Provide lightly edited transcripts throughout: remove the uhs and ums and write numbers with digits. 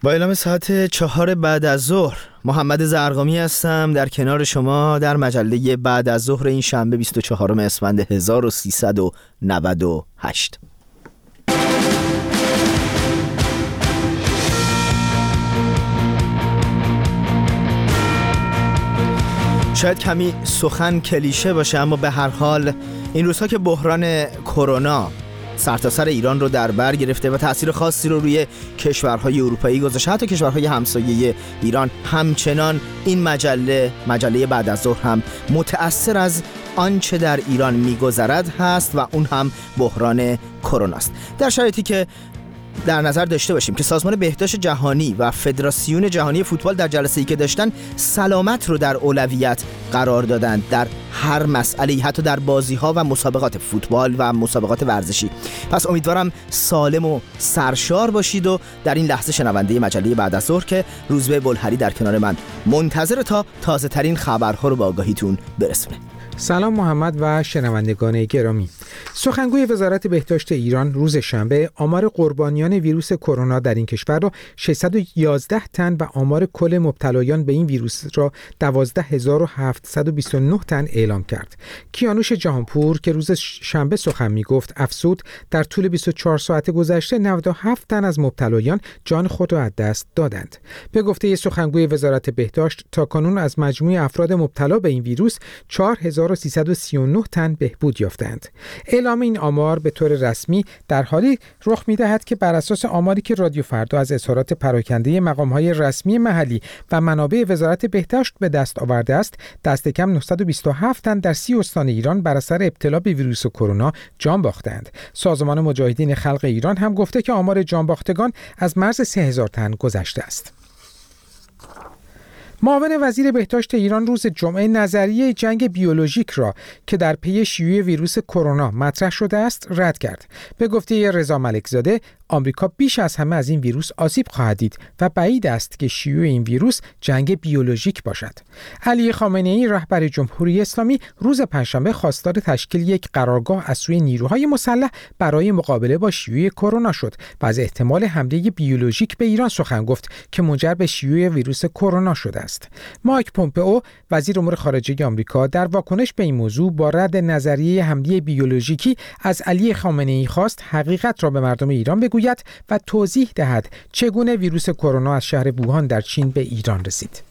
با اعلام ساعت 4 بعد از ظهر محمد زرقامی هستم در کنار شما در مجله بعد از ظهر این شنبه 24 اسفند 1398. شاید کمی سخن کلیشه باشه، اما به هر حال این روزها که بحران کرونا سرتاسر ایران رو در بر گرفته و تأثیر خاصی رو روی کشورهای اروپایی گذاشته، حتی کشورهای همسایه ایران، همچنان این مجله بعد از ظهر هم متأثر از آنچه در ایران میگذرد هست و اون هم بحران کرونا است. در شرایطی که در نظر داشته باشیم که سازمان بهداشت جهانی و فدراسیون جهانی فوتبال در جلسه‌ای که داشتن سلامت رو در اولویت قرار دادند در هر مسئله‌ای، حتی در بازی‌ها و مسابقات فوتبال و مسابقات ورزشی. پس امیدوارم سالم و سرشار باشید و در این لحظه شنونده مجله بعد از ظهر که روزبه بلهری در کنار من منتظر تا تازه‌ترین خبرها رو به آگاهیتون برسونه. سلام محمد و شنوندگان گرامی. سخنگوی وزارت بهداشت ایران روز شنبه آمار قربانیان ویروس کرونا در این کشور را 611 تن و آمار کل مبتلایان به این ویروس را 12729 تن اعلام کرد. کیانوش جهانپور که روز شنبه سخن می‌گفت افزود در طول 24 ساعت گذشته 97 تن از مبتلایان جان خود را از دست دادند. به گفته سخنگوی وزارت بهداشت تاکنون از مجموع افراد مبتلا به این ویروس 4339 تن بهبود یافتند. اعلام این آمار به طور رسمی در حالی رخ می‌دهد که بر اساس آماری که رادیو فردا از اظهارات پراکنده مقام‌های رسمی محلی و منابع وزارت بهداشت به دست آورده است، دست کم 927 تن در 30 استان ایران بر اثر ابتلا به ویروس کرونا جان باختند. سازمان مجاهدین خلق ایران هم گفته که آمار جان باختگان از مرز 3000 تن گذشته است. معاون وزیر بهداشت ایران روز جمعه نظریه جنگ بیولوژیک را که در پی شیوع ویروس کرونا مطرح شده است رد کرد. به گفته رضا ملکزاده آمریکا بیش از همه از این ویروس آسیب خواهد دید و بعید است که شیوع این ویروس جنگ بیولوژیک باشد. علی خامنه‌ای رهبر جمهوری اسلامی روز پنجشنبه خواستار تشکیل یک قرارگاه از سوی نیروهای مسلح برای مقابله با شیوع کرونا شد و از احتمال حمله بیولوژیک به ایران سخن گفت که منجر به شیوع ویروس کرونا شده است. مایک پومپئو وزیر امور خارجه آمریکا در واکنش به این موضوع با رد نظریه حمله بیولوژیکی از علی خامنه‌ای خواست حقیقت را به مردم ایران بگوید و توضیح دهد چگونه ویروس کرونا از شهر ووهان در چین به ایران رسید.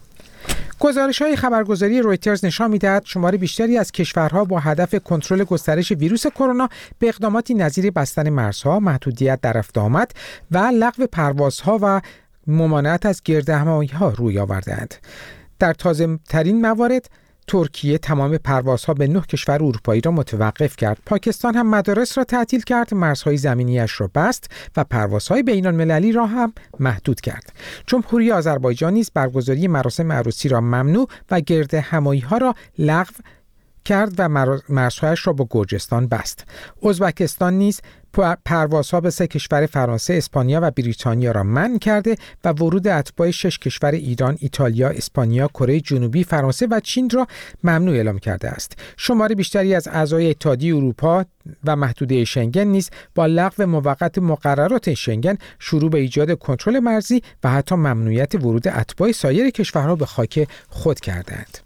گزارش‌های خبرگزاری رویترز نشان می‌دهد شمار بیشتری از کشورها با هدف کنترل گسترش ویروس کرونا به اقداماتی نظیر بستن مرزها، محدودیت در رفت و آمد و لغو پروازها و ممانعت از گردهمایی‌ها روی آورده‌اند. در تازه‌ترین موارد ترکیه تمام پروازها به 9 کشور اروپایی را متوقف کرد. پاکستان هم مدارس را تعطیل کرد، مرزهای زمینیش را بست و پروازهای بین‌المللی را هم محدود کرد. جمهوری آذربایجان نیز برگزاری مراسم عروسی را ممنوع و گردهمایی‌ها را لغو کرد و مرزهایش را با گرجستان بست. ازبکستان نیز پروازها به 3 کشور فرانسه، اسپانیا و بریتانیا را منع کرده و ورود اتباع 6 کشور ایران، ایتالیا، اسپانیا، کره جنوبی، فرانسه و چین را ممنوع اعلام کرده است. شمار بیشتری از اعضای اتحادیه اروپا و محدوده شنگن نیز با لغو موقت مقررات شنگن شروع به ایجاد کنترل مرزی و حتی ممنوعیت ورود اتباع سایر کشورها به خاک خود کردند.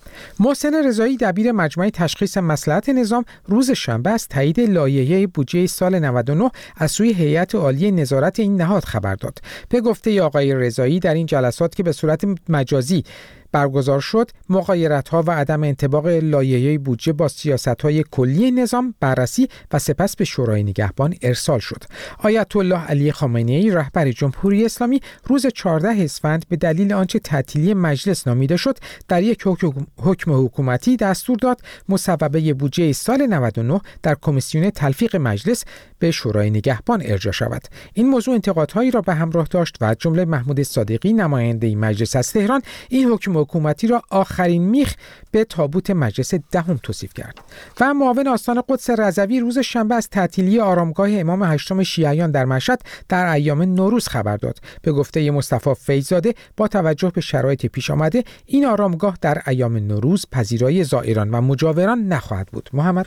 محسن رضایی دبیر مجمع تشخیص مصلحت نظام روز شنبه از تایید لایحه بودجه سال 99 از سوی هیئت عالی نظارت این نهاد خبر داد. به گفته آقای رضایی در این جلسات که به صورت مجازی برگزار شد، مغایرت‌ها و عدم انطباق لایحه بودجه با سیاست‌های کلی نظام بررسی و سپس به شورای نگهبان ارسال شد. آیت الله علی خامنه‌ای رهبر جمهوری اسلامی روز 14 اسفند به دلیل آنچه تعطیلی مجلس نامیده شد، در یک حکم حکومتی دستور داد مصوبه بودجه سال 99 در کمیسیون تلفیق مجلس به شورای نگهبان ارجاع شود. این موضوع انتقادهایی را به همراه داشت و جمله محمود صادقی نماینده مجلس از تهران این حکم حکومتی را آخرین میخ به تابوت مجلس دهم توصیف کرد. و معاون آستان قدس رضوی روز شنبه از تعطیلی آرامگاه امام هشتم شیعیان در مشهد در ایام نوروز خبر داد. به گفته مصطفی فیض‌زاده با توجه به شرایط پیش آمده این آرامگاه در ایام نوروز پذیرای زائران و مجاوران نخواهد بود. محمد،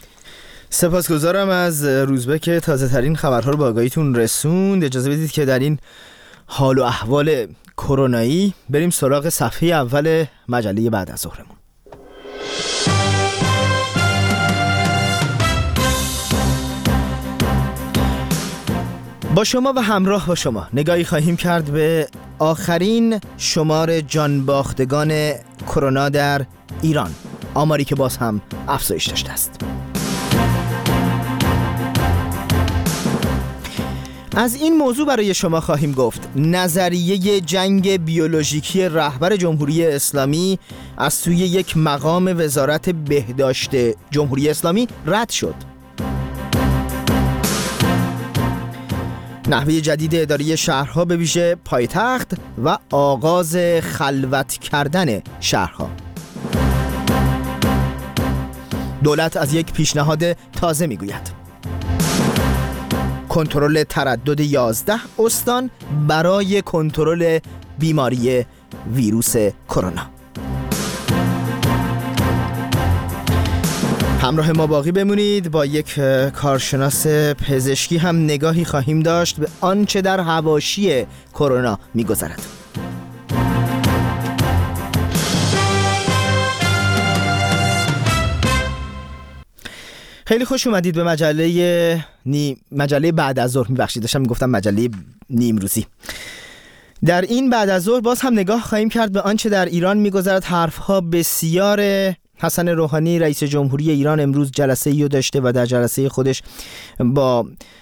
سپاسگزارم از روزبه که تازه ترین خبرها رو به آگاهیتون رسوند. اجازه بدید که در این حال و احوال کرونایی بریم سراغ صفحه اول مجله بعد از ظهرمون. با شما و همراه با شما نگاهی خواهیم کرد به آخرین شمار جانباختگان کرونا در ایران، آماری که باز هم افزایش داشته است. از این موضوع برای شما خواهیم گفت. نظریه جنگ بیولوژیکی رهبر جمهوری اسلامی از سوی یک مقام وزارت بهداشت جمهوری اسلامی رد شد. نحوه جدید اداره شهرها به ویژه پایتخت و آغاز خلوت کردن شهرها. دولت از یک پیشنهاد تازه میگوید. کنترل تردد 11 استان برای کنترل بیماری ویروس کرونا. همراه ما باقی بمونید. با یک کارشناس پزشکی هم نگاهی خواهیم داشت به آنچه در حواشی کرونا می‌گذرد. خیلی خوش اومدید به مجله بعد از ظهر. داشتم میگفتم مجله نیمروزی. در این بعد از ظهر باز هم نگاه خواهیم کرد به آنچه در ایران می‌گذرد. حرف‌ها بسیار. حسن روحانی رئیس جمهوری ایران امروز جلسه‌ای رو داشته و در جلسه خودش با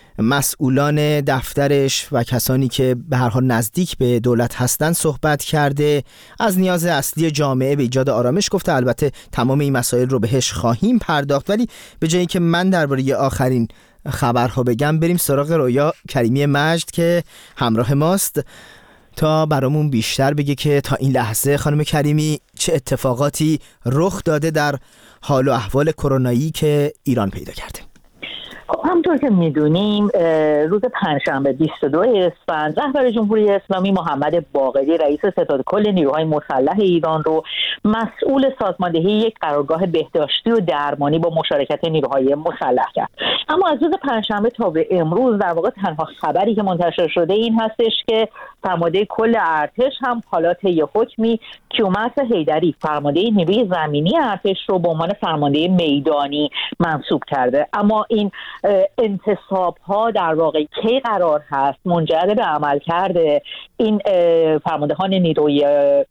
مسئولان دفترش و کسانی که به هر حال نزدیک به دولت هستند صحبت کرده. از نیاز اصلی جامعه به ایجاد آرامش گفته. البته تمام این مسائل رو بهش خواهیم پرداخت، ولی به جایی که من درباره آخرین خبرها بگم بریم سراغ رویا کریمی مجد که همراه ماست تا برامون بیشتر بگه که تا این لحظه خانم کریمی چه اتفاقاتی رخ داده در حال و احوال کرونایی که ایران پیدا کرده. همونطور که میدونیم روز پنجشنبه 22 اسفند رهبر جمهوری اسلامی محمد باقری رئیس ستاد کل نیروهای مسلح ایران رو مسئول سازماندهی یک قرارگاه بهداشتی و درمانی با مشارکت نیروهای مسلح کرد. اما از روز پنجشنبه تا به امروز در واقع تنها خبری که منتشر شده این هستش که فرمانده کل ارتش هم حالا طی حکمی کیومرث حیدری فرمانده نیروی زمینی ارتش رو به عنوان فرمانده میدانی منصوب کرده. اما این انتصاب ها در واقع کی قرار هست منجر به عمل کرده این فرماندهان نیروی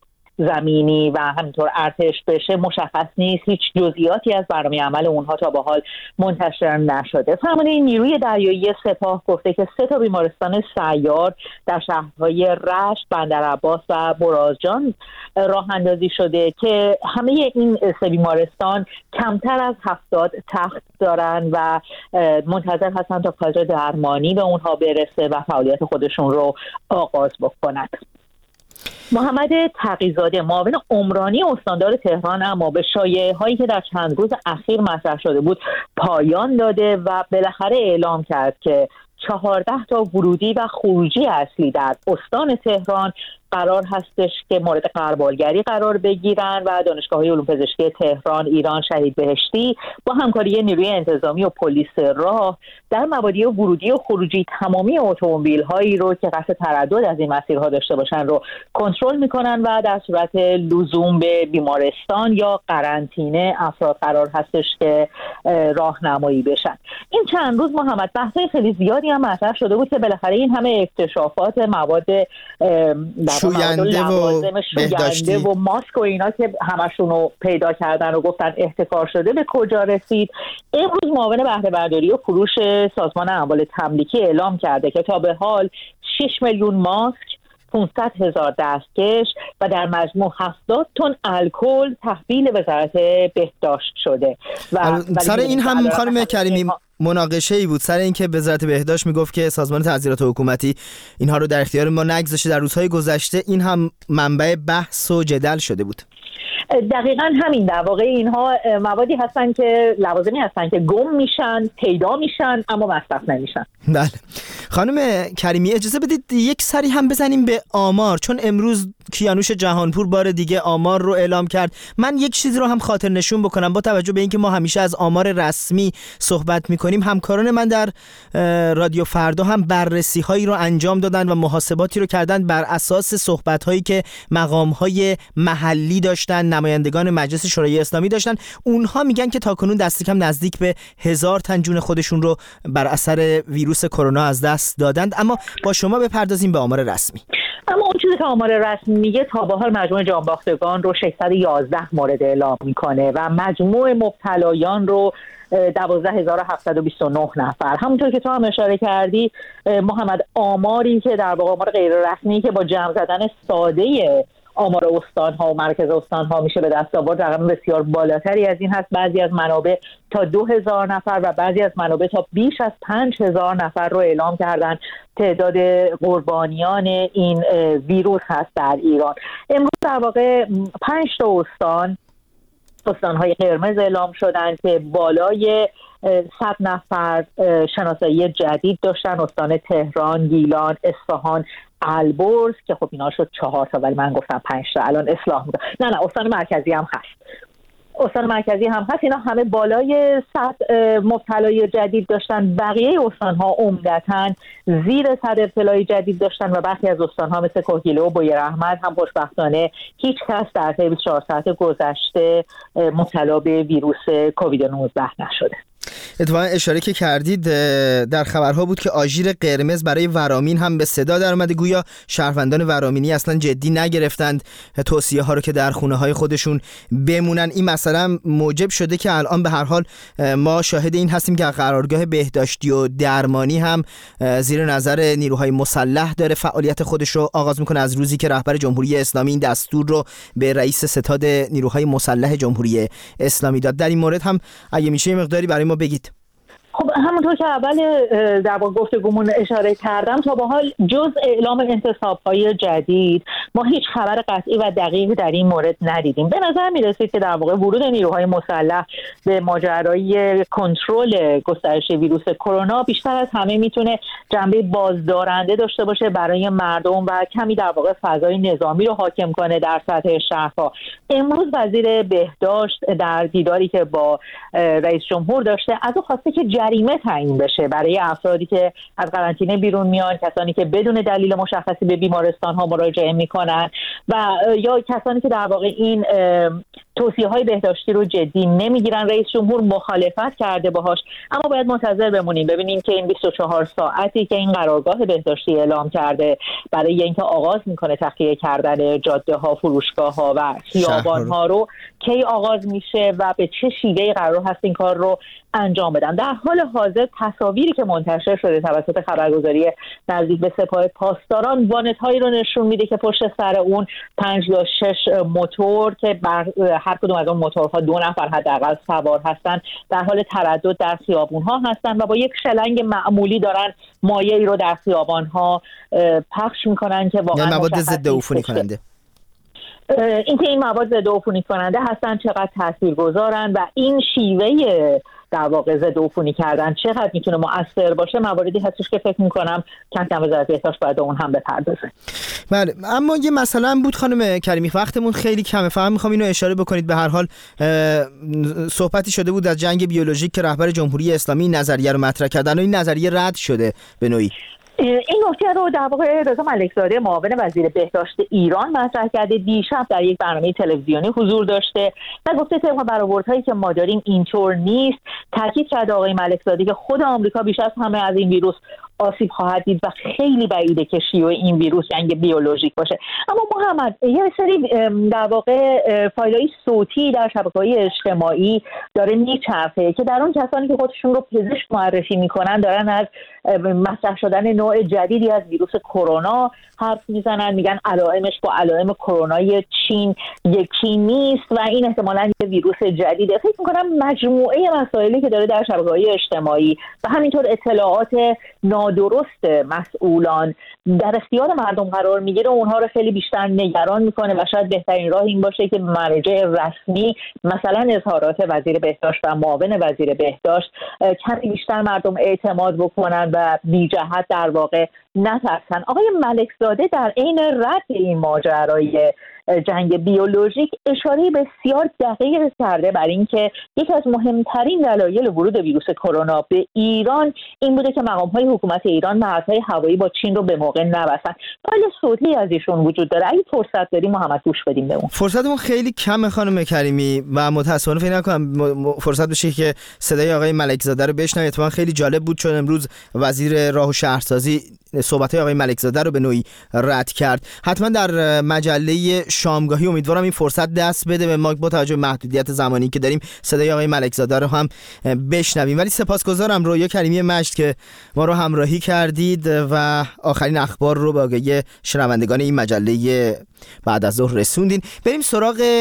زمینی و همینطور ارتش بشه مشخص نیست. هیچ جزئیاتی از برنامه عمل اونها تا به حال منتشر نشده. فرمانده نیروی دریایی سپاه گفته که 3 بیمارستان سیار در شهرهای رشت، بندرعباس و برازجان راه اندازی شده که همه این 3 بیمارستان کمتر از 70 تخت دارن و منتظر هستن تا کادر درمانی به اونها برسه و فعالیت خودشون رو آغاز بکنند. محمد تقی‌زاده معاون عمرانی استاندار تهران اما به شایعه‌هایی که در چند روز اخیر مطرح شده بود پایان داده و بالاخره اعلام کرد که 14 تا ورودی و خروجی اصلی در استان تهران قرار هستش که مورد غربالگری قرار بگیرن و دانشگاه‌های علوم پزشکی تهران، ایران شهید بهشتی با همکاری نیروی انتظامی و پلیس راه در مبادی ورودی و خروجی تمامی اتومبیل‌هایی رو که قصد تردد از این مسیرها داشته باشن رو کنترل می‌کنن و در صورت لزوم به بیمارستان یا قرنطینه افراد قرار هستش که راهنمایی بشن. این چند روز محمد بحث‌های خیلی زیادی هم مطرح شده بود که بالاخره این همه اکتشافات مواد شوینده و ماسک و اینا که همشون رو پیدا کردن و گفتن احتکار شده به کجا رسید. امروز معاون بهره برداری و فروش سازمان اموال تملیکی اعلام کرده که تا به حال 6 میلیون ماسک، 500,000 دستکش و در مجموع 70 تن الکل تحویل وزارت بهداشت شده. و سر این هم خانم کریمی مناقشه ای بود سر اینکه وزارت بهداشت میگفت که سازمان تعزیرات حکومتی اینها رو در اختیار ما نگذاشته. در روزهای گذشته این هم منبع بحث و جدل شده بود. دقیقاً همین. در واقع اینها موادی هستن که لوازمی هستن که گم میشن، پیدا میشن، اما مصرف نمیشن. بله خانم کریمی، اجازه بدید یک سری هم بزنیم به آمار، چون امروز کیانوش جهانپور بار دیگه آمار رو اعلام کرد. من یک چیزی رو هم خاطر نشون بکنم. با توجه به اینکه ما همیشه از آمار رسمی صحبت میکنیم، همکاران من در رادیو فردا هم بررسی هایی رو انجام دادن و محاسباتی رو کردن بر اساس صحبت هایی که مقام های محلی داشتن، نمایندگان مجلس شورای اسلامی داشتن. اونها میگن که تاکنون دست کم نزدیک به 1000 تن جون خودشون رو بر اثر ویروس کرونا از دست دادند. اما با شما بپردازیم به آمار رسمی. اما اون چیزی که آمار رسمی میگه تا به حال مجموع جانباختگان رو 611 مورد اعلام میکنه و مجموع مبتلایان رو 12729 نفر. همونطور که تو هم اشاره کردی محمد، آماری که در واقع آمار غیر رسمی که با جمع زدن ساده آمار استان‌ها و مرکز استان‌ها میشه به دست آورد، رقم بسیار بالاتری از این هست. بعضی از منابع تا 2000 نفر و بعضی از منابع تا بیش از 5000 نفر رو اعلام کردن تعداد قربانیان این ویروس هست در ایران. امروز در واقع 5 تا استان‌های قرمز اعلام شدن که بالای 100 نفر شناسایی جدید داشتن. استان تهران، گیلان، اصفهان، البرز که خب اینا شد 4 تا، ولی من گفتم 5 تا، الان اصلاح میکنم. نه استان مرکزی هم هست. اینا همه بالای 100 مبتلای جدید داشتن. بقیه استان‌ها عمدتاً زیر 100 ابتلای جدید داشتن و برخی از استان‌ها مثل کوهگیله و بویراحمد هم خوشبختانه هیچ کس در طی 24 ساعت گذشته مبتلا به ویروس کووید 19 نشده. اتفاقا اشاره که کردید در خبرها بود که آژیر قرمز برای ورامین هم به صدا در اومده. گویا شهروندان ورامینی اصلا جدی نگرفتند توصیه ها رو که در خونه های خودشون بمونن. این مسئله موجب شده که الان به هر حال ما شاهد این هستیم که قرارگاه بهداشتی و درمانی هم زیر نظر نیروهای مسلح داره فعالیت خودش رو آغاز میکنه از روزی که رهبر جمهوری اسلامی این دستور رو به رئیس ستاد نیروهای مسلح جمهوری اسلامی داد. در این مورد هم اگه میشه مقداری برای ما بگید. خب همونطور که اول در گفتگومون اشاره کردم، تا به حال جز اعلام انتصاب‌های جدید ما هیچ خبر قطعی و دقیق در این مورد ندیدیم. به نظر می‌رسید که در واقع ورود نیروهای مسلح به ماجرای کنترل گسترش ویروس کرونا بیشتر از همه میتونه جنبه بازدارنده داشته باشه برای مردم و کمی در واقع فضای نظامی رو حاکم کنه در سطح شهرها. امروز وزیر بهداشت در دیداری که با رئیس جمهور داشته از او خواسته که جریمه تعیین بشه برای افرادی که از قرنطینه بیرون میان، کسانی که بدون دلیل مشخصی به بیمارستان ها مراجعه میکنن و یا کسانی که در واقع این توصیه های بهداشتی رو جدی نمیگیرن. رئیس جمهور مخالفت کرده باهاش، اما باید منتظر بمونیم ببینیم که این 24 ساعتی که این قرارگاه بهداشتی اعلام کرده برای اینکه آغاز میکنه تخلیه کردن جاده ها، فروشگاه ها و خیابان ها رو کی آغاز میشه و به چه شیوهی قرار هست این کار رو انجام بدن. در حال حاضر تصاویری که منتشر شده توسط خبرگزاری نزدیک به سپاه پاسداران وانت هایی رو نشون میده که پشت سر اون 5 تا 6 موتور که بر هر کدوم از اون موتورها 2 نفر حداقل سوار هستن در حال تردد در خیابون ها هستن و با یک شلنگ معمولی دارن مایعی رو در خیابان ها پخش میکنن که واقعا مواد ضد عفونی کننده. اینکه این مواد ضد عفونی کننده هستن چقدر تاثیرگذارن و این شیوه در واقع ضد عفونی کردن چقدر میتونه مؤثر باشه مواردی هستش که فکر میکنم کم کم وزارت بهداشت باید اون هم بپردازه. بله، اما یه مسئله هم بود خانم کریمی، وقتمون خیلی کمه، فقط میخوام اینو اشاره بکنید. به هر حال صحبتی شده بود از جنگ بیولوژیک که رهبر جمهوری اسلامی نظریه رو مطرح کردن و این نظریه رد شده به نوعی. این نکته رو در واقع رضا ملکزاده معاون وزیر بهداشت ایران مطرح کرده. دیشب در یک برنامه تلویزیونی حضور داشته و گفته طبق برآوردهایی که ما داریم اینطور نیست. تاکید کرده آقای ملکزاده که خود آمریکا بیش از همه از این ویروس آسیب خواهد دید و خیلی بعیده که شیوع این ویروس جنگ بیولوژیک باشه. اما محمد، یه سری در واقع فایل‌های صوتی در شبکه‌های اجتماعی داره میچرخه که در اون کسانی که خودشون رو پزشک معرفی میکنن دارن از مطرح شدن نوع جدیدی از ویروس کرونا حرف میزنن، میگن علائمش با علائم کرونای چین یکی نیست و این احتمالاً یه ویروس جدیده. فکر میکنم مجموعه مسائلی که داره در شبکه‌های اجتماعی و همینطور اطلاعات نادرست مسئولان در اختیار مردم قرار میگیره اونها رو خیلی بیشتر نگران میکنه و شاید بهترین راه این باشه که مراجع رسمی مثلا اظهارات وزیر بهداشت و معاون وزیر بهداشت کمی بیشتر مردم اعتماد بکنن و بی جهت در واقع نترسن. آقای ملکزاده در عین رد این ماجرای جنگ بیولوژیک اشاره بسیار دقیق کرده بر اینکه یکی از مهمترین دلایل ورود ویروس کرونا به ایران این بوده که مقام‌های حکومت ایران مرزهای هوایی با چین رو به موقع نبستن. فایل صوتی از ایشون وجود داره، اگه فرصت داریم محمد گوش بدیم به اون. فرصتمون خیلی کمه خانم کریمی و متأسفانه فکر نکنم فرصت بشه که صدای آقای ملکزاده رو بشنویم. اتفاقا خیلی جالب بود چون امروز وزیر راه و شهرسازی صحبت‌های آقای ملکزاده رو به نوعی رد کرد. حتما در مجله شامگاهی امیدوارم این فرصت دست بده به ما با توجه به محدودیت زمانی که داریم صدای آقای ملکزاده رو هم بشنویم. ولی سپاسگزارم رویا کریمی مجد که ما رو همراهی کردید و آخرین اخبار رو به آگاهی شنوندگان این مجله بعد از ظهر رسوندین. بریم سراغ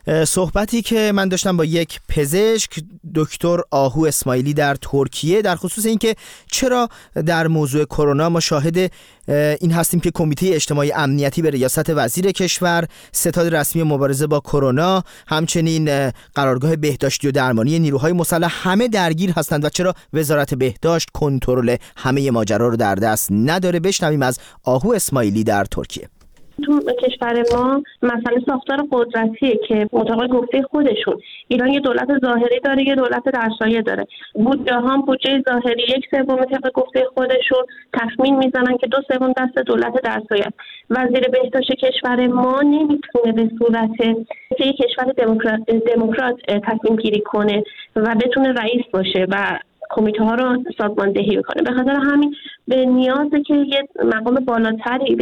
صحبتی که من داشتم با یک پزشک، دکتر آهو اسماعیلی در ترکیه، در خصوص اینکه چرا در موضوع کرونا ما شاهد این هستیم که کمیته اجتماعی امنیتی به ریاست وزیر کشور، ستاد رسمی مبارزه با کرونا، همچنین قرارگاه بهداشتی و درمانی نیروهای مسلح همه درگیر هستند و چرا وزارت بهداشت کنترل همه ماجرا رو در دست نداره. بشنویم از آهو اسماعیلی در ترکیه. تو کشور ما مسئله ساختار قدرتیه که مطابق گفته خودشون ایران یه دولت ظاهری داره، یه دولت در سایه داره. بودجه هم بودجه ظاهری 1/3 طبق گفته خودشون تخمین میزنن که 2/3 دست دولت در سایه. وزیر بهداشت کشور ما نمیتونه به صورت یک کشور دموکرات تصمیم گیری کنه و بتونه رئیس باشه و کمیته ها رو سازماندهی بکنه. به خاطر همین به نیازه که یه مقام بالاتری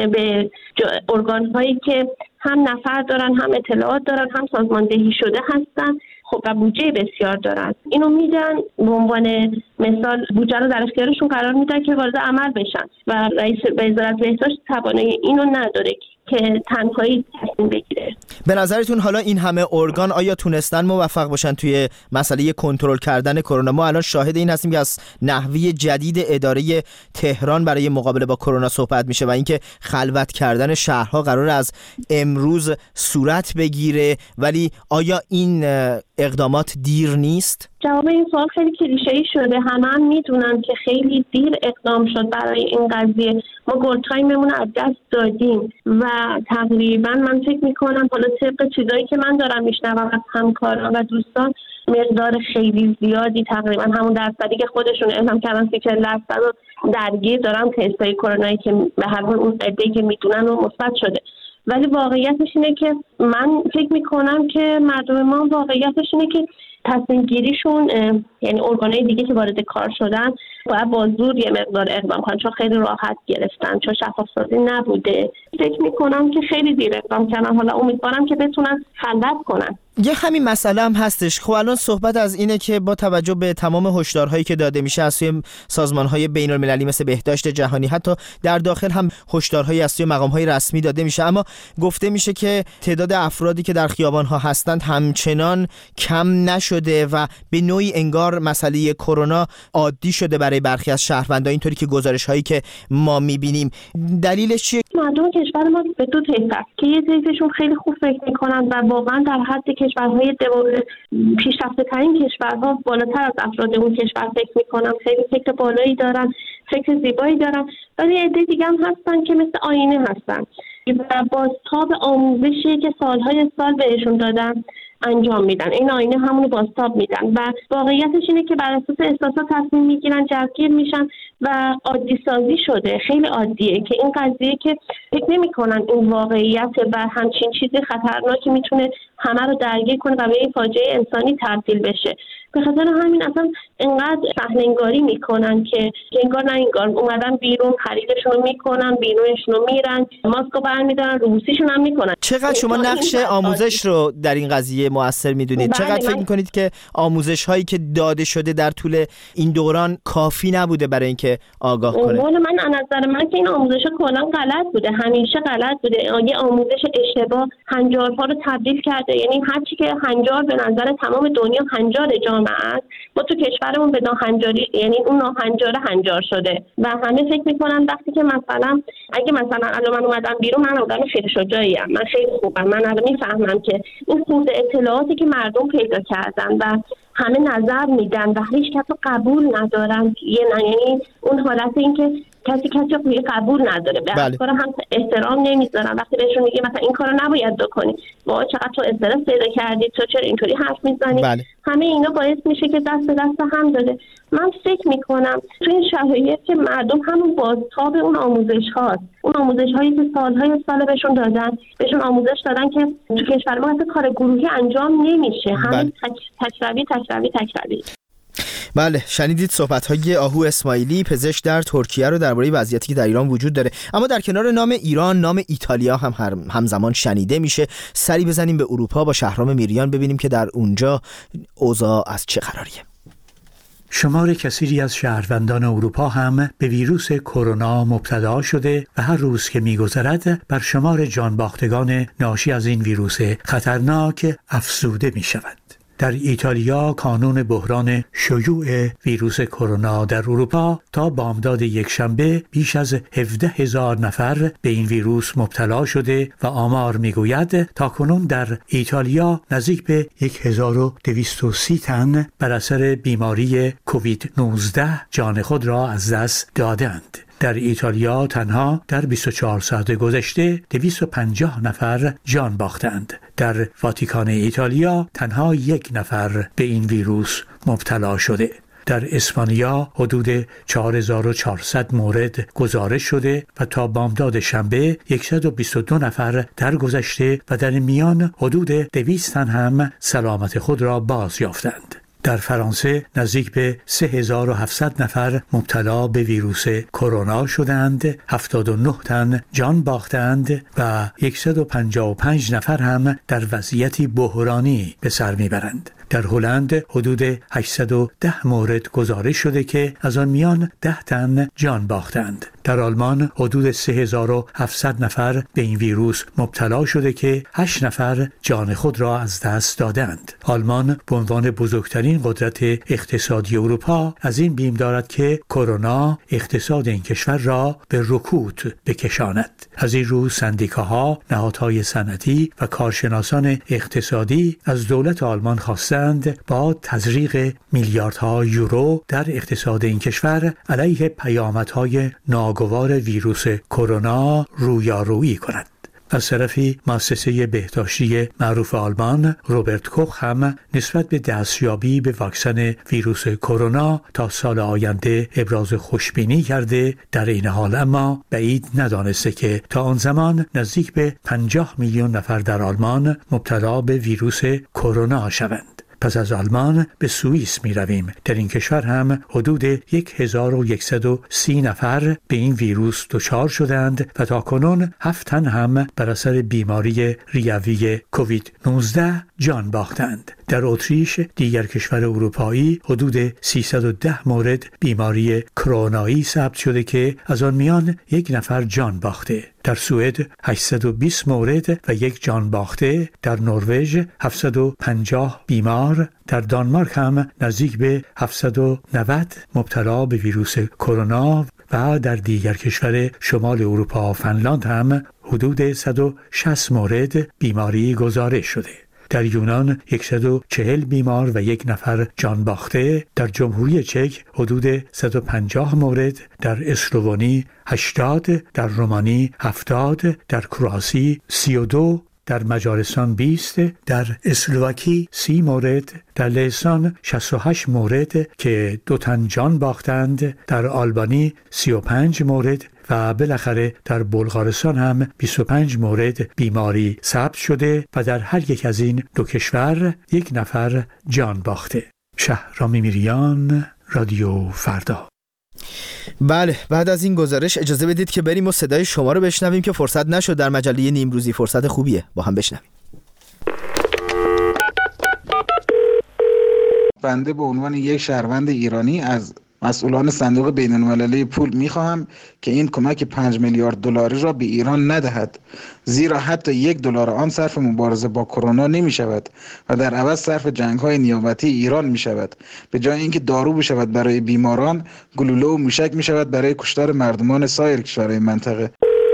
به ارگان هایی که هم نفر دارن، هم اطلاعات دارن، هم سازماندهی شده هستن خب و بودجه بسیار دارن، اینو میدن به عنوان مثال بودجه رو در اختیارشون قرار میدن که وارد عمل بشن و رئیس وزارت بهداشت توانایی اینو نداره که تنهایی تصمیم بگیره. به نظرتون حالا این همه ارگان آیا تونستن موفق باشن توی مسئله کنترل کردن کرونا؟ ما الان شاهد این هستیم که از نحوه جدید اداره تهران برای مقابله با کرونا صحبت میشه و اینکه خلوت کردن شهرها قرار از امروز صورت بگیره، ولی آیا این اقدامات دیر نیست؟ جواب این سوال خیلی کلیشه‌ای شده. هم میدونن که خیلی دیر اقدام شد برای این قضیه. ما گل تایممون از دست دادیم و تقریبا من فکر میکنم حالا طبق چیزایی که من دارم میشنوم از همکاران و دوستان مقدار خیلی زیادی تقریبا همون درصدی که خودشون اعلام کردن 30-40% رو درگیر دارن تستای کرونایی که به هر حال اون عده‌ای که میدونن و مثبت شده. ولی واقعیتش اینه که من فکر میکنم که مردم ما واقعیتش اینه که تصمیم گیریشون یعنی ارگانهای دیگه که وارد کار شدن باید با زور یه مقدار اقدام کنن چون خیلی راحت گرفتن، چون شفاف سازی نبوده. فکر میکنم که خیلی دیر اقدام کردن. حالا امیدوارم که بتونن خلوت کنن. یه همین مسئله هم هستش. خب الان صحبت از اینه که با توجه به تمام هشدارهایی که داده میشه از سوی سازمان‌های بین‌المللی مثل بهداشت جهانی، حتی در داخل هم هشدارهایی از سوی مقام‌های رسمی داده میشه، اما گفته میشه که تعداد افرادی که در خیابان‌ها هستند همچنان کم نشده و به نوعی انگار مسئله کرونا عادی شده برای برخی از شهروندان، اینطوری که گزارش‌هایی که ما می‌بینیم. دلیلش چیه؟ مردم کشور ما به دو طیف است که یه طیفشون خیلی خوب فکر می‌کنن و واقعا در حد کشورهای پیشرفته‌ترین کشورها بالاتر از افراد اون کشور فکر میکنن، خیلی فکر بالایی دارن، فکر زیبایی دارن. ولی عده دیگه هم هستن که مثل آینه هستن و بازتاب آموزشی که سالهای سال بهشون دادن انجام میدن. این آینه همونو بازتاب میدن و واقعیتش اینه که بر اساس احساسات تصمیم میگیرن، جوگیر میشن و عادی سازی شده. خیلی عادیه که این قضیه که فکر نمیکنن این واقعیت و همچین چیزی خطرناکی میتونه همه رو درگیر کنه و به این فاجعه انسانی تبدیل بشه. به خاطر همین اصلا اینقدر صحنه‌انگاری میکنن که انگار نه انگار اومدن بیرون، خریدشون رو میکنن، بیرونشون رو میرن، ماسکو برمیدارن، روسیشون هم میکنن. چقدر شما نقش آموزش رو در این قضیه مؤثر میدونید؟ چقدر فکر میکنید که آموزش هایی که داده شده در طول این دوران کافی نبوده برای اینکه آگاه کنه؟ من از نظر من که این آموزش کلا غلط بوده، همیشه غلط بوده. یه آموزش اشتباه هنجارها رو تبدیل کرده. یعنی هر چی که هنجار به نظر تمام دنیا هنجار جامعه جامعه است. ما تو کشورمون به ناهنجاری، یعنی اون ناهنجاره هنجار شده و همه فکر میکنن وقتی که مثلا اگه مثلا الان من اومدم بیرون، من آدم خیلی شجاعیم، من خیلی خوبم، من الان میفهمم که این سوء اطلاعاتی که مردم پیدا کردن و همه نظر میدن و هیچ کس قبول ندارن، یعنی اون حالت این که کسی قبول نداره، به افکار هم احترام نمیذارن. وقتی بهشون میگه مثلا این کارو نباید بکنی، وای چقدر تو استرس پیدا کردی، تو چرا اینطوری حرف میزنی، همه اینا باعث میشه که دست به دست هم داده. من فکر میکنم تو این شرایط که مردم همون بازتاب اون آموزش هاست، اون آموزش هایی که سالهای سال بهشون دادن، بهشون آموزش دادن که تو کشور ما کار گروهی انجام نمیشه، همین تکراری. بله، شنیدید صحبت‌های آهو اسماعیلی، پزشک در ترکیه رو درباره وضعیتی که در ایران وجود داره. اما در کنار نام ایران، نام ایتالیا هم همزمان شنیده میشه. سری بزنیم به اروپا با شهرام میریان ببینیم که در اونجا اوضاع از چه قراریه. شمار کثیری از شهروندان اروپا هم به ویروس کرونا مبتلا شده و هر روز که می‌گذرد بر شمار جانباختگان ناشی از این ویروس خطرناک افزوده می‌شود. در ایتالیا کانون بحران شیوع ویروس کرونا در اروپا تا بامداد یکشنبه بیش از 17,000 نفر به این ویروس مبتلا شده و آمار میگوید تاکنون در ایتالیا نزدیک به 1230 تن بر اثر بیماری کووید 19 جان خود را از دست دادند. در ایتالیا تنها در 24 ساعت گذشته 250 نفر جان باختند. در واتیکان ایتالیا تنها 1 نفر به این ویروس مبتلا شده. در اسپانیا حدود 4400 مورد گزارش شده و تا بامداد شنبه 122 نفر درگذشته و در میان حدود 200 تن هم سلامت خود را باز یافتند. در فرانسه نزدیک به 3700 نفر مبتلا به ویروس کرونا شدند، 79 تن جان باختند و 155 نفر هم در وضعیتی بحرانی به سر میبرند. در هلند حدود 810 مورد گزارش شده که از آن میان 10 تن جان باختند. در آلمان حدود 3700 نفر به این ویروس مبتلا شده که 8 نفر جان خود را از دست دادند. آلمان به عنوان بزرگترین قدرت اقتصادی اروپا از این بیم دارد که کرونا اقتصاد این کشور را به رکود بکشاند. از این رو سندیکاها، نهادهای صنعتی و کارشناسان اقتصادی از دولت آلمان خواستند با تزریق میلیاردها یورو در اقتصاد این کشور علیه پیامدهای ناگوار ویروس کرونا رویارویی کند. از طرفی مؤسسه بهداشتی معروف آلمان روبرت کوخ هم نسبت به دستیابی به واکسن ویروس کرونا تا سال آینده ابراز خوشبینی کرده، در این حال اما بعید ندانسته که تا آن زمان نزدیک به 50 میلیون نفر در آلمان مبتلا به ویروس کرونا شوند. پس از آلمان به سوئیس می رویم. در این کشور هم حدود 1130 نفر به این ویروس دچار شدند و تاکنون 7 تن هم بر اثر بیماری ریوی کووید 19 جان باختند. در اتریش، دیگر کشور اروپایی، حدود 310 مورد بیماری کرونایی ثبت شده که از آن میان 1 نفر جان باخته. در سوئد 820 مورد و 1 جان باخته. در نروژ 750 بیمار. در دانمارک هم نزدیک به 790 مبتلا به ویروس کرونا و در دیگر کشور شمال اروپا فنلاند هم حدود 160 مورد بیماری گزارش شده. در یونان 140 بیمار و 1 نفر جان باخته. در جمهوری چک حدود 150 مورد. در اسلوونی 80. در رومانی 70. در کرواسی 32. در مجارستان 20. در اسلواکی 30 مورد. در لهستان 68 مورد که 2 تن جان باختند. در آلبانی 35 مورد و بالاخره در بلغارستان هم 25 مورد بیماری ثبت شده و در هر یک از این 2 کشور 1 نفر جان باخته. شهرام میریان، رادیو فردا. بله، بعد از این گزارش اجازه بدید که بریم و صدای شما رو بشنویم که فرصت نشد در مجله نیمروزی. فرصت خوبیه، با هم بشنویم. بنده به عنوان یک شهروند ایرانی از مسئولان صندوق بین‌المللی پول می‌خواهم که این کمک 5 میلیارد دلاری را به ایران ندهد، زیرا حتی $1 آن صرف مبارزه با کرونا نمی‌شود و در عوض صرف جنگ‌های نیابتی ایران می‌شود. به جای اینکه دارو بشود برای بیماران، گلوله و موشک می‌شود برای کشتار مردمان سایر کشورهای منطقه.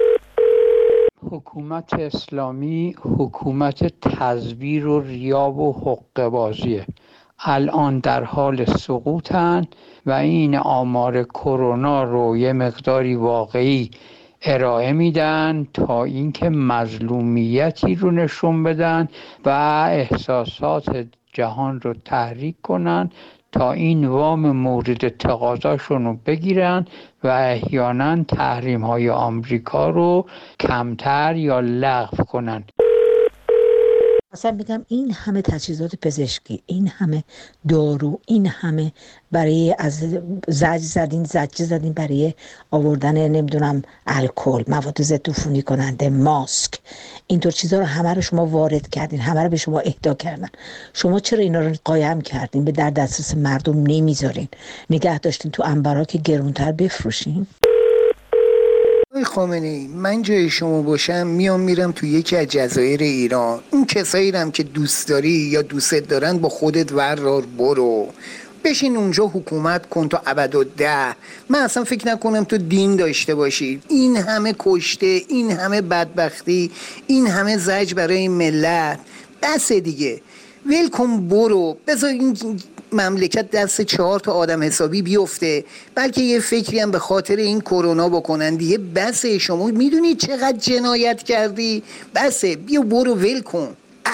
حکومت اسلامی حکومت تزویر و ریا و حقه‌بازیه. الان در حال سقوطن و این آمار کرونا رو یه مقداری واقعی ارائه میدن تا اینکه مظلومیتی رو نشون بدن و احساسات جهان رو تحریک کنن تا این وام مورد تقاضاشون رو بگیرن و احیانا تحریم‌های آمریکا رو کمتر یا لغو کنن. مثلا میگم این همه تجهیزات پزشکی، این همه دارو، این همه برای از زجر زدین برای آوردن نمیدونم الکل، مواد ضد عفونی کننده، ماسک، اینطور چیزا رو همه رو شما وارد کردین، همه رو به شما اهدا کردن. شما چرا اینا رو قایم کردین؟ به در دسترس مردم نمیذارین، نگه داشتین تو انبارا که گرونتر بفروشین. خامنه‌ای، من جای شما باشم میرم تو یکی از جزایر ایران. اون کسایی هم که دوست داری یا دوست دارن با خودت ورار برو بشین اونجا حکومت کن تا ابدالده. من اصلا فکر نکنم تو دین داشته باشی. این همه کشته، این همه بدبختی، این همه زجر برای این ملت، بس دیگه، ول کن برو، بذار این مملکت دست 4 تا آدم حسابی بیفته، بلکه یه فکری هم به خاطر این کرونا بکنن دیگه. بسه، شما میدونی چقدر جنایت کردی؟ بسه، بیا برو ول کن.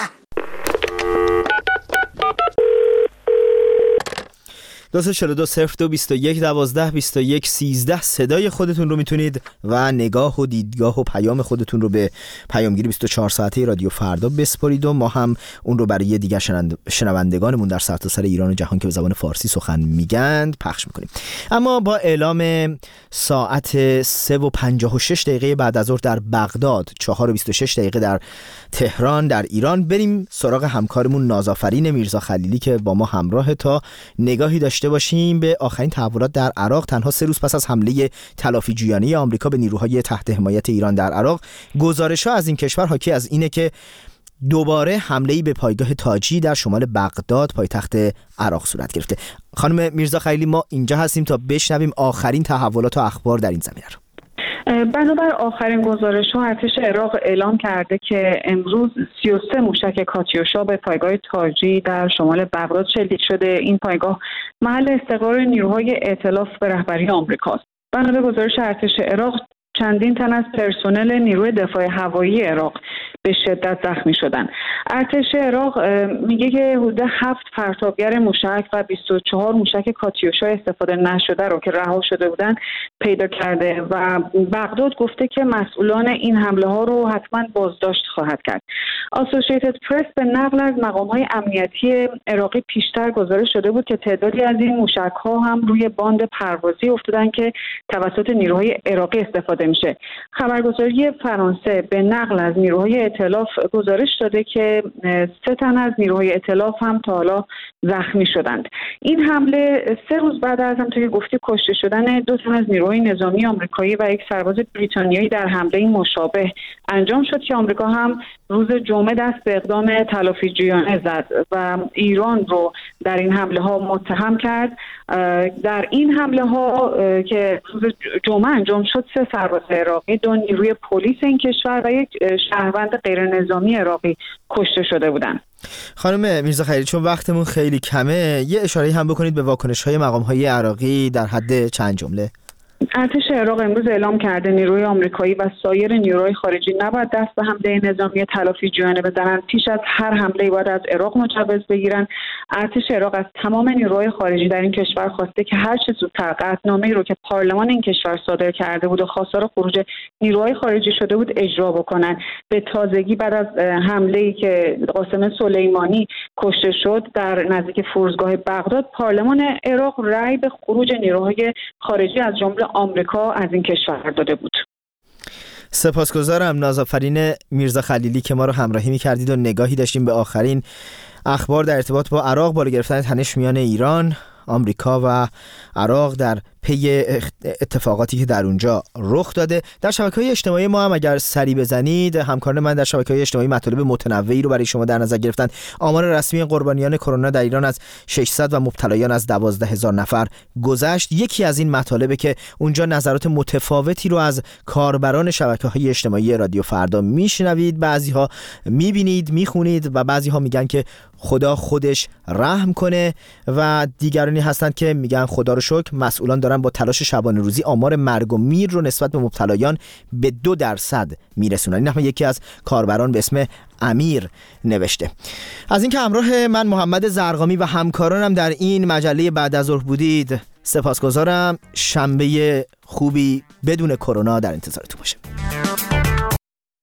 242-02-21-12-21-13 صدای خودتون رو میتونید و نگاه و دیدگاه و پیام خودتون رو به پیامگیری 24 ساعته رادیو فردا بسپارید و ما هم اون رو برای دیگر شنوندگانمون در سرتاسر ایران و جهان که به زبان فارسی سخن میگند پخش میکنیم. اما با اعلام ساعت 3:56 بعد از ظهر در بغداد، 4:26 در تهران در ایران، بریم سراغ همکارمون نازآفرین میرزا خلیلی که با ما همراه تا نگاهی داشته باشیم به آخرین تحولات در عراق. تنها 3 روز پس از حمله تلافی‌جویانه آمریکا به نیروهای تحت حمایت ایران در عراق، گزارش‌ها از این کشور حاکی از اینه که دوباره حمله‌ای به پایگاه تاجی در شمال بغداد پایتخت عراق صورت گرفته. خانم میرزا خلیلی، ما اینجا هستیم تا بشنویم آخرین تحولات و اخبار در این زمینه رو. بنابر آخرین گزارش‌ها، ارتش عراق اعلام کرده که امروز 33 موشک کاتیوشا به پایگاه تاجی در شمال بغداد شلیک شده. این پایگاه محل استقرار نیروهای ائتلاف به رهبری آمریکاست. بنابر گزارش ارتش عراق، چندین تن از پرسنل نیروی دفاع هوایی عراق به شدت زخمی شدن. ارتش عراق میگه که حدود 7 پرتابگر موشک و 24 موشک کاتیوشا استفاده نشده رو که رها شده بودن پیدا کرده و بغداد گفته که مسئولان این حمله ها رو حتما بازداشت خواهد کرد. اسوسییتد پرس به نقل از مقام‌های امنیتی عراقی پیشتر گزارش شده بود که تعدادی از این موشک ها هم روی باند پروازی افتادن که توسط نیروهای عراقی استفاده میشه. خبرگزاری فرانسه به نقل از نیروهای ائتلاف گزارش داده که 3 تن از نیروهای ائتلاف هم تا حالا زخمی شدند. این حمله 3 روز بعد از همونطور که گفتی کشته شدن 2 تن از نیروهای نظامی آمریکایی و 1 سرباز بریتانیایی در حمله مشابه انجام شد که آمریکا هم روز جمعه دست به اقدام تلافی‌جویانه زد و ایران رو در این حمله ها متهم کرد. در این حمله ها که روز جمعه انجام شد 3 سرباز عراقی، 2 نیروی پلیس این کشور و 1 شهروند غیر نظامی عراقی کشته شده بودند. خانم میرزا خلیلی، چون وقتمون خیلی کمه، یه اشاره هم بکنید به واکنش‌های مقام‌های عراقی در حد چند جمله. ارتش عراق امروز اعلام کرده نیروی آمریکایی و سایر نیروهای خارجی نباید دست به حمله نظامی تلافی‌جویانه بزنند. پیش از هر حمله باید از عراق مجوز بگیرن. ارتش عراق از تمام نیروهای خارجی در این کشور خواسته که هر چه زودتر قطعنامه‌ای رو که پارلمان این کشور صادر کرده بود و خواستار خروج نیروهای خارجی شده بود اجرا بکنن. به تازگی بعد از حمله‌ای که قاسم سلیمانی کشته شد در نزدیک فرودگاه بغداد، پارلمان عراق رأی به خروج نیروهای خارجی از جمله آمریکا از این کشور داده بود. سپاسگزارم نازآفرین میرزا خلیلی که ما رو همراهی می‌کردید و نگاهی داشتیم به آخرین اخبار در ارتباط با عراق، بالا گرفتن تنش میان ایران آمریکا و عراق در پی اتفاقاتی که در اونجا رخ داده. در شبکه‌های اجتماعی ما هم اگر سری بزنید، همکاران من در شبکه‌های اجتماعی مطالب متنوعی رو برای شما در نظر گرفتن. آمار رسمی قربانیان کرونا در ایران از 600 و مبتلایان از 12,000 نفر گذشت. یکی از این مطالبه که اونجا نظرات متفاوتی رو از کاربران شبکه‌های اجتماعی رادیو فردا میشنوید. بعضی‌ها میبینید، میخونید و بعضی‌ها میگن که خدا خودش رحم کنه و دیگرانی هستند که میگن خدا رو شکر مسئولان دارن با تلاش شبانه روزی آمار مرگ و میر رو نسبت به مبتلایان به 2% میرسونن. این هم یکی از کاربران به اسم امیر نوشته. از اینکه همراه من محمد زرقامی و همکارانم در این مجله بعد از ظهر بودید سپاسگزارم. شنبه خوبی بدون کرونا در انتظارتون باشه.